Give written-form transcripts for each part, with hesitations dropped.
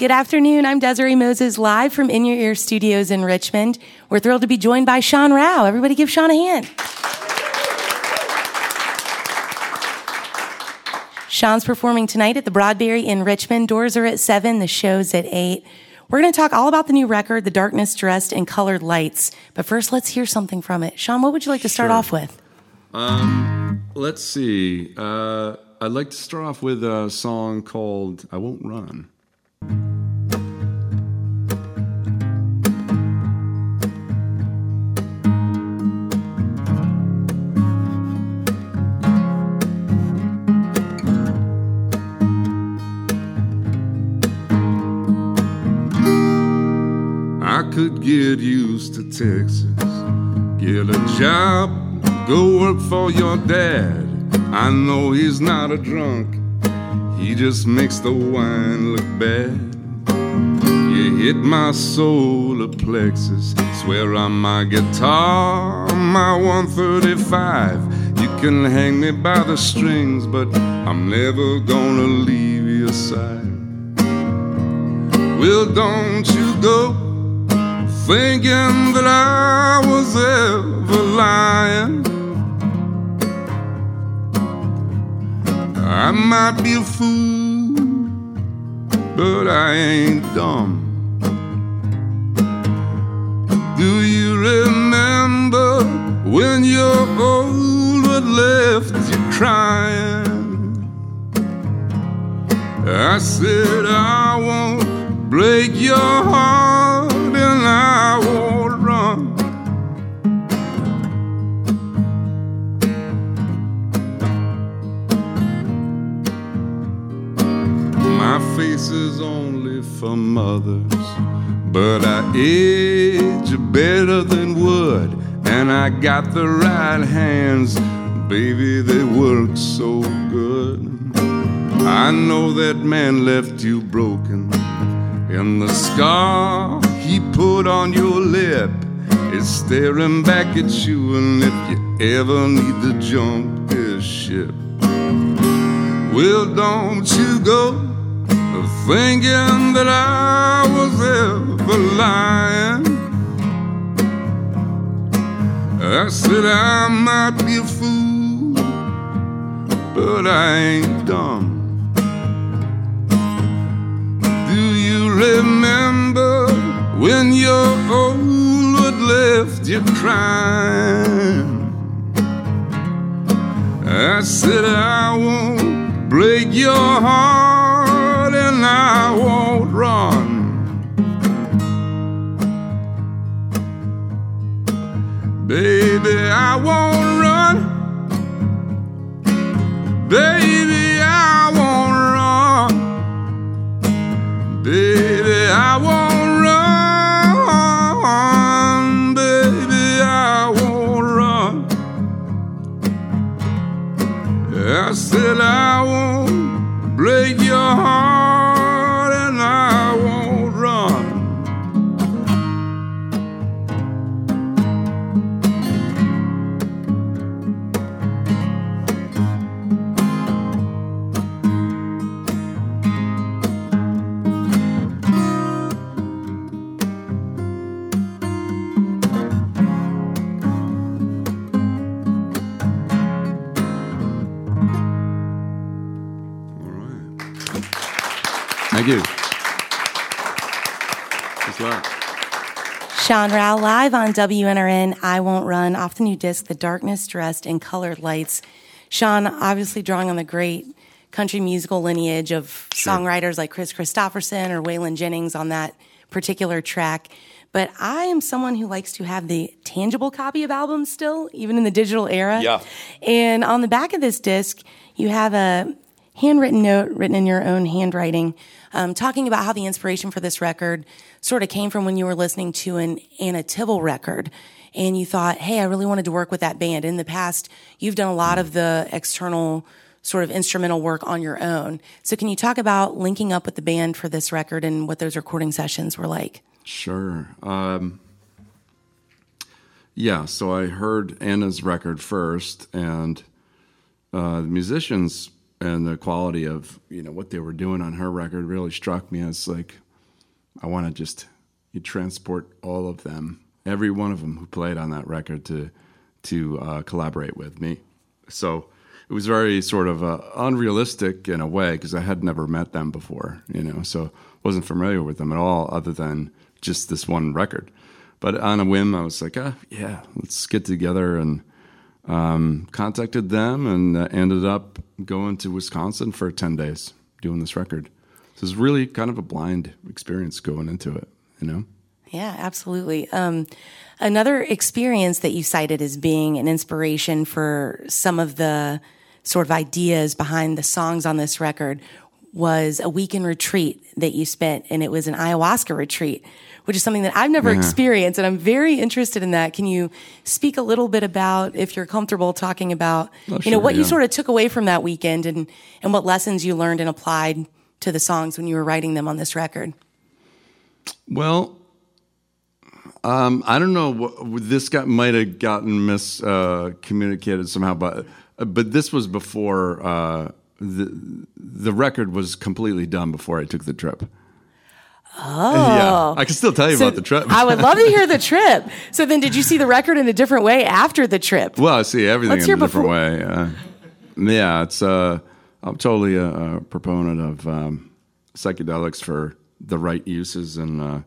Good afternoon. I'm Desiree Moses, live from In Your Ear Studios in Richmond. We're thrilled to be joined by Sean Rao. Everybody give Sean a hand. Sean's performing tonight at the Broadberry in Richmond. Doors are at 7. The show's at 8. We're going to talk all about the new record, The Darkness Dressed in Colored Lights. But first, let's hear something from it. Sean, what would you like to start off with? Let's see. I'd like to start off with a song called I Won't Run. I could get used to Texas, get a job, go work for your dad. I know he's not a drunk, he just makes the wine look bad. You hit my solar plexus, swear on my guitar, my 135. You can hang me by the strings, but I'm never gonna leave your side. Well, don't you go thinking that I was ever lying. I might be a fool, but I ain't dumb. Do you remember when your old one left you crying? I said I won't break your heart and I won't run. My face is only for mothers, but I age better than wood, and I got the right hands, baby, they work so good. I know that man left you broken, and the scar he put on your lip is staring back at you. And if you ever need to jump this ship, well, don't you go thinking that I was ever lying. I said I might be a fool, but I ain't dumb. Remember when your old one left you crying? I said I won't break your heart and I won't run. Baby, I won't run. Baby, I won't run. Baby, I won't run. Baby, I won't run. I said I won't break your heart and I won't run. Thank you. Thanks a lot. Sean Rao live on WNRN, I Won't Run, off the new disc, The Darkness Dressed in Colored Lights. Sean, obviously drawing on the great country musical lineage of songwriters like Chris Christopherson or Waylon Jennings on that particular track. But I am someone who likes to have the tangible copy of albums still, even in the digital era. Yeah. And on the back of this disc, you have a handwritten note written in your own handwriting, talking about how the inspiration for this record sort of came from when you were listening to an Anna Tivel record. And you thought, hey, I really wanted to work with that band. In the past, you've done a lot of the external sort of instrumental work on your own. So can you talk about linking up with the band for this record and what those recording sessions were like? Sure. Yeah, so I heard Anna's record first, and the musicians and the quality of, what they were doing on her record really struck me as like I want to just transport all of them, every one of them who played on that record, to collaborate with me. So it was very sort of unrealistic in a way, because I had never met them before, so wasn't familiar with them at all, other than just this one record. But on a whim, I was like, yeah, let's get together, and contacted them, and ended up going to Wisconsin for 10 days doing this record. So it was really kind of a blind experience going into it, Yeah, absolutely. Another experience that you cited as being an inspiration for some of the sort of ideas behind the songs on this record was a weekend retreat that you spent, and it was an ayahuasca retreat, which is something that I've never experienced, and I'm very interested in that. Can you speak a little bit about, if you're comfortable talking about, what you sort of took away from that weekend, and what lessons you learned and applied to the songs when you were writing them on this record? Well, I don't know. This might have gotten miscommunicated somehow, but this was before the record was completely done before I took the trip. Oh. Yeah, I can still tell you about the trip. I would love to hear the trip. So then did you see the record in a different way after the trip? Well, I see everything in a different way. Yeah, it's I'm totally a proponent of psychedelics for the right uses, and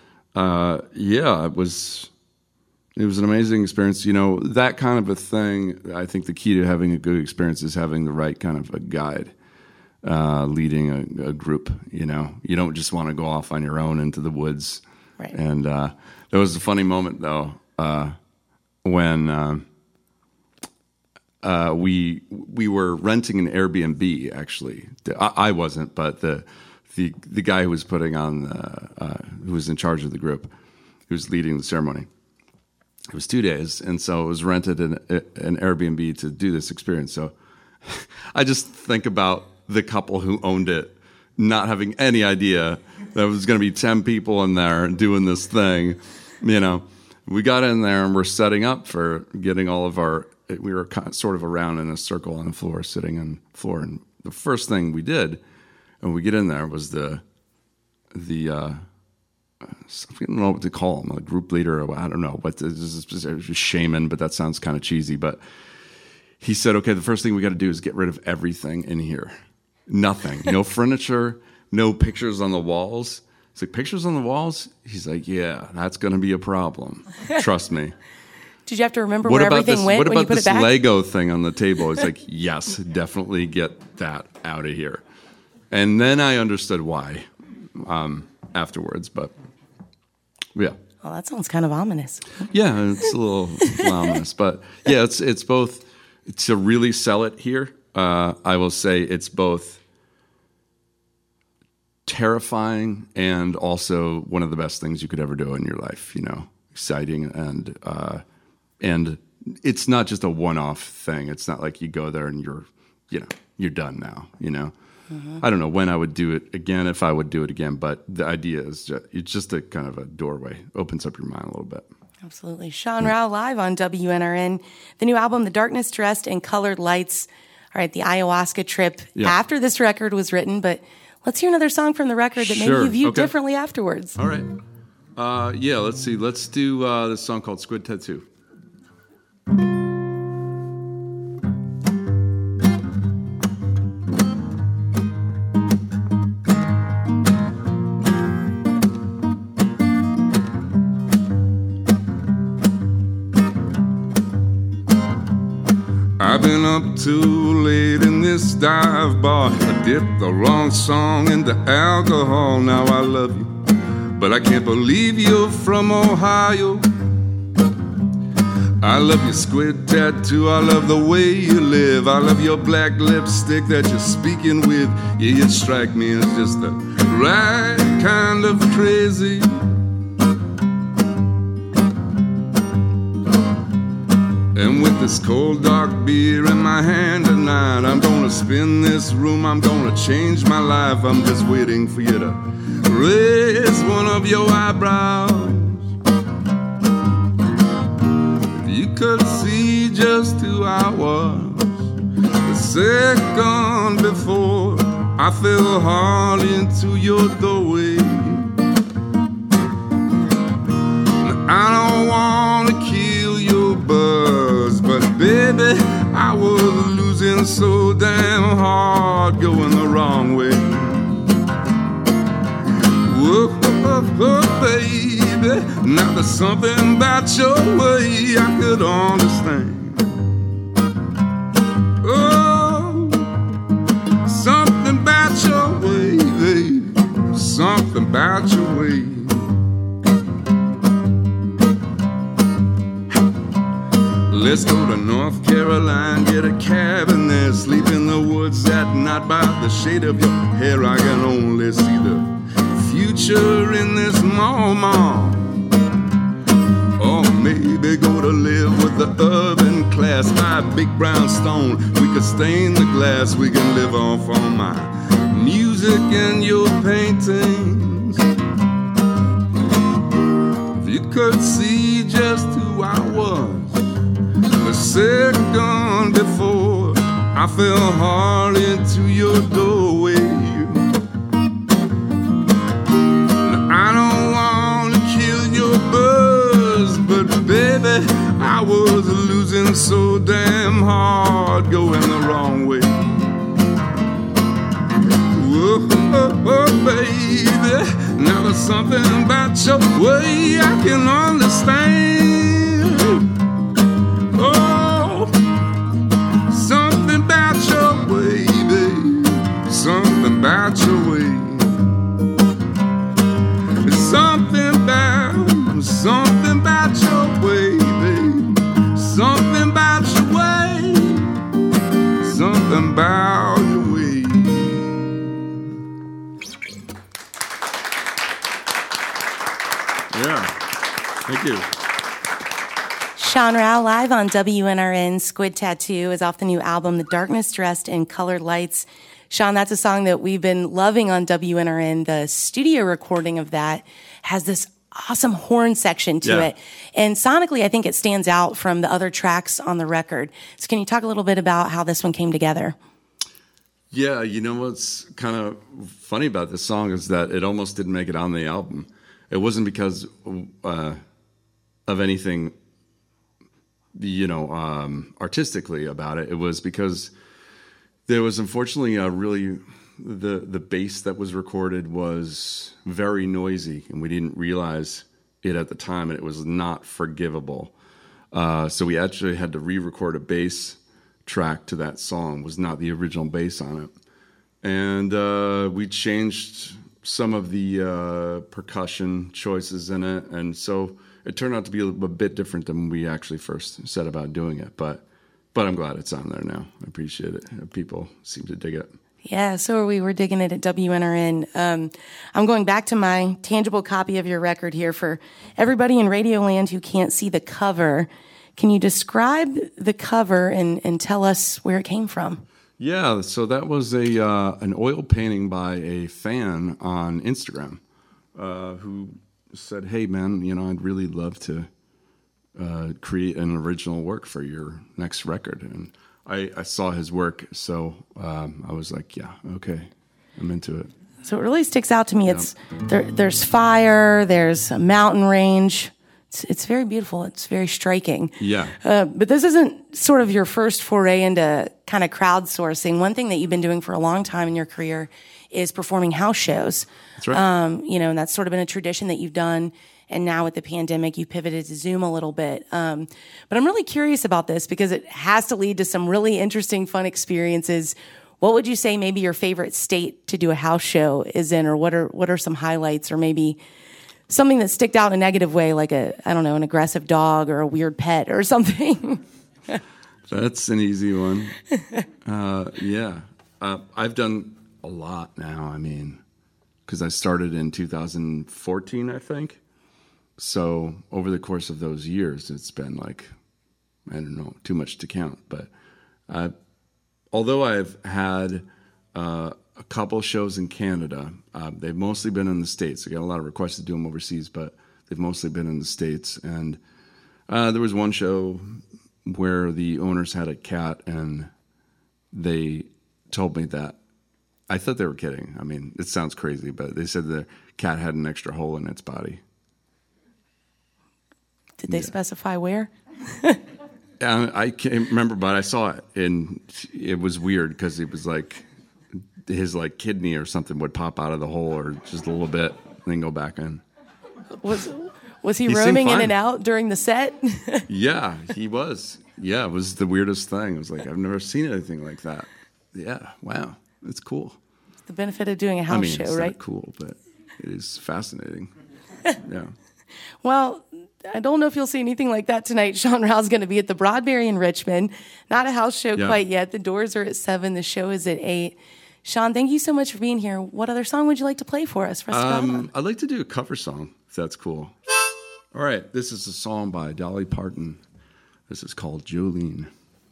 it was an amazing experience. That kind of a thing, I think the key to having a good experience is having the right kind of a guide leading a group. You don't just want to go off on your own into the woods. Right. And there was a funny moment, though, when we were renting an Airbnb, actually. I wasn't, but the guy who was putting on, who was in charge of the group, who was leading the ceremony. It was 2 days, and so it was rented an Airbnb to do this experience. So I just think about the couple who owned it not having any idea that it was going to be 10 people in there doing this thing. We got in there, and we're setting up for getting all of our... We were sort of around in a circle on the floor, sitting on the floor, and the first thing we did when we get in there was the I don't know what to call him, a group leader, or I don't know, but it was a shaman, but that sounds kind of cheesy. But he said, okay, the first thing we got to do is get rid of everything in here. Nothing. No furniture, no pictures on the walls. It's like, pictures on the walls? He's like, yeah, that's going to be a problem. Trust me. Did you have to remember where everything went when you put it back? What about this Lego thing on the table? It's like, yes, definitely get that out of here. And then I understood why afterwards, but yeah. Well, that sounds kind of ominous. Yeah, it's a little ominous, but yeah, it's both. To really sell it here, I will say it's both terrifying and also one of the best things you could ever do in your life. Exciting, and it's not just a one-off thing. It's not like you go there and you're done now. Mm-hmm. I don't know when I would do it again, if I would do it again, but the idea is it's just a kind of a doorway. Opens up your mind a little bit. Absolutely. Sean Rao live on WNRN. The new album, The Darkness Dressed in Colored Lights. All right, the ayahuasca trip after this record was written, but let's hear another song from the record that maybe you viewed differently afterwards. All right. Let's see. Let's do this song called Squid Tattoo. I've been up too late in this dive bar. I dipped the wrong song into alcohol. Now I love you, but I can't believe you're from Ohio. I love your squid tattoo, I love the way you live. I love your black lipstick that you're speaking with. Yeah, you strike me as just the right kind of crazy. And with this cold dark beer in my hand tonight, I'm gonna spin this room, I'm gonna change my life. I'm just waiting for you to raise one of your eyebrows. If you could see just who I was the second before I fell hard into your doorway. Now there's something about your way I could understand. Oh, something about your way, baby. Something about your way. Let's go to North Carolina, get a cabin there, sleep in the woods at night by the shade of your hair. I can only see the future in this mall. Or maybe go to live with the urban class, buy a big brown stone. We could stain the glass, we can live off on my music and your paintings. If you could see just who I was the second before I fell hard into your doorway. Now, I don't want to kill your buzz, but baby, I was losing so damn hard, going the wrong way. Whoa, baby, now there's something about your way I can understand. Oh, something about your way, babe. Something about your way. Something about your way, babe. Something about your way. Something about your way. Yeah, thank you. Sean Rao live on WNRN. Squid Tattoo is off the new album, The Darkness Dressed in Colored Lights. Sean, that's a song that we've been loving on WNRN. The studio recording of that has this awesome horn section to it. And sonically, I think it stands out from the other tracks on the record. So can you talk a little bit about how this one came together? Yeah, you know what's kind of funny about this song is that it almost didn't make it on the album. It wasn't because of anything, artistically about it. It was because there was unfortunately the bass that was recorded was very noisy, and we didn't realize it at the time, and it was not forgivable. So we actually had to re-record a bass track to that song. It was not the original bass on it. And we changed some of the percussion choices in it, and so it turned out to be a bit different than we actually first set about doing it. But I'm glad it's on there now. I appreciate it. People seem to dig it. Yeah, so are we. We're digging it at WNRN. I'm going back to my tangible copy of your record here for everybody in Radioland who can't see the cover. Can you describe the cover and tell us where it came from? Yeah, so that was an oil painting by a fan on Instagram who said, "Hey, man, I'd really love to create an original work for your next record." And I saw his work, so I was like, yeah, okay, I'm into it. So it really sticks out to me. It's there's fire, there's a mountain range. It's very beautiful. It's very striking. Yeah. But this isn't sort of your first foray into kind of crowdsourcing. One thing that you've been doing for a long time in your career is performing house shows. That's right. And that's sort of been a tradition that you've done. And now with the pandemic, you pivoted to Zoom a little bit. But I'm really curious about this because it has to lead to some really interesting, fun experiences. What would you say maybe your favorite state to do a house show is in, or what are some highlights, or maybe something that sticked out in a negative way, like an aggressive dog or a weird pet or something? That's an easy one. Yeah. I've done a lot now, because I started in 2014, I think. So over the course of those years, it's been like, I don't know, too much to count. But although I've had a couple shows in Canada, they've mostly been in the States. I got a lot of requests to do them overseas, but they've mostly been in the States. And there was one show where the owners had a cat, and they told me that, I thought they were kidding. It sounds crazy, but they said the cat had an extra hole in its body. Did they specify where? I can't remember, but I saw it, and it was weird because it was like his kidney or something would pop out of the hole, or just a little bit, and then go back in. Was Was he seemed roaming in fine. and out during the set? Yeah, he was. Yeah, it was the weirdest thing. It was like, I've never seen anything like that. Yeah, wow, it's cool. The benefit of doing a house show, it's right? not cool, but it is fascinating. Yeah. Well, I don't know if you'll see anything like that tonight. Sean Rao's going to be at the Broadberry in Richmond. Not a house show quite yet. The doors are at 7. The show is at 8. Sean, thank you so much for being here. What other song would you like to play for us? I'd like to do a cover song, if that's cool. All right, this is a song by Dolly Parton. This is called Jolene.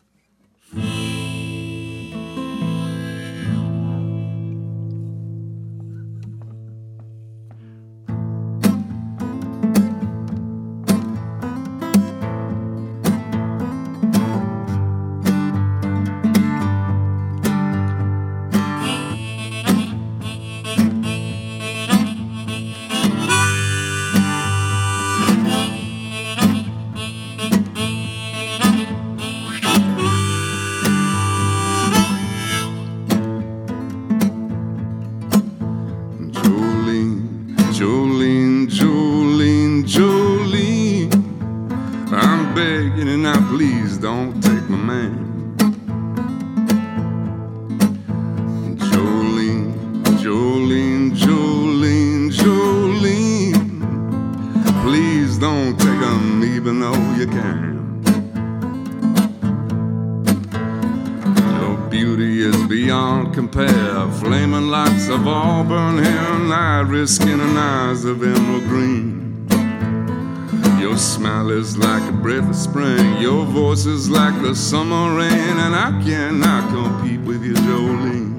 Skin and eyes of emerald green. Your smile is like a breath of spring. Your voice is like the summer rain, and I cannot compete with you, Jolene.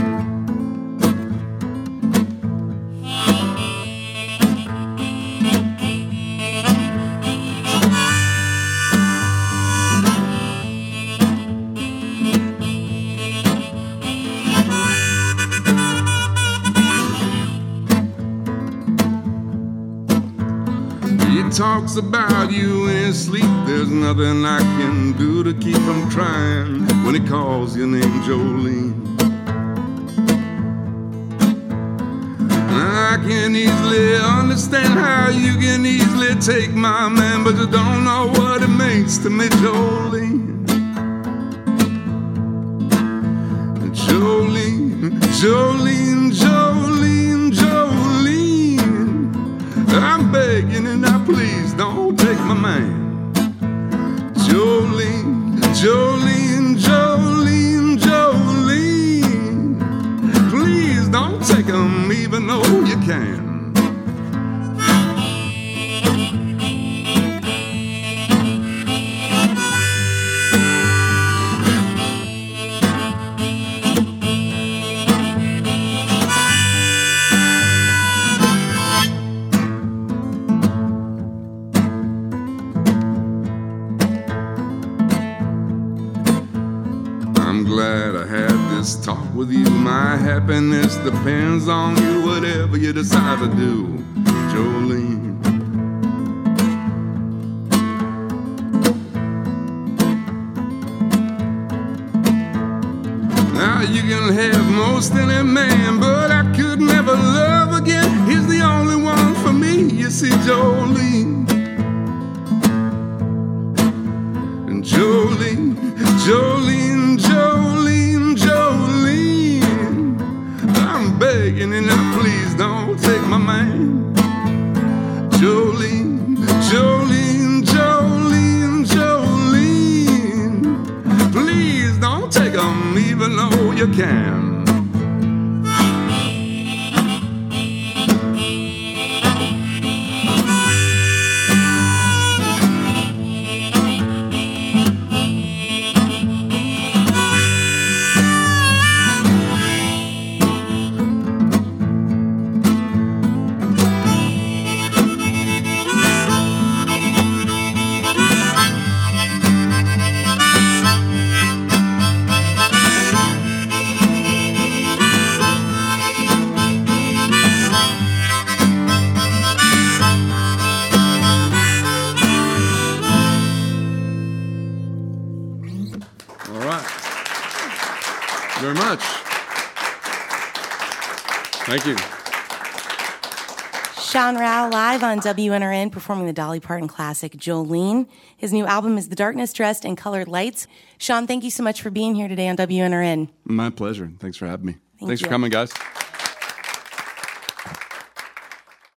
Talks about you in his sleep. There's nothing I can do to keep him trying when he calls your name, Jolene. I can easily understand how you can easily take my man, but you don't know what it means to me, Jolene. Jolene, Jolene, Jolene, Jolene. I'm begging and I please don't take my man. Jolene, Jolene, Jolene, Jolene. Please don't take him even though you can. Talk with you, my happiness depends on you, whatever you decide to do, Jolene. Now you can have most any man, but I could never love again. He's the only one for me, you see, Jolene. And Jolene, Jolene, Jolene, Jolene. I'm begging and now please don't take my man. Jolene, Jolene, Jolene, Jolene. Please don't take him even though you can. Thank you. Sean Rao live on WNRN performing the Dolly Parton classic Jolene. His new album is The Darkness Dressed in Colored Lights. Sean, thank you so much for being here today on WNRN. My pleasure. Thanks for having me. Thanks you. for coming, guys.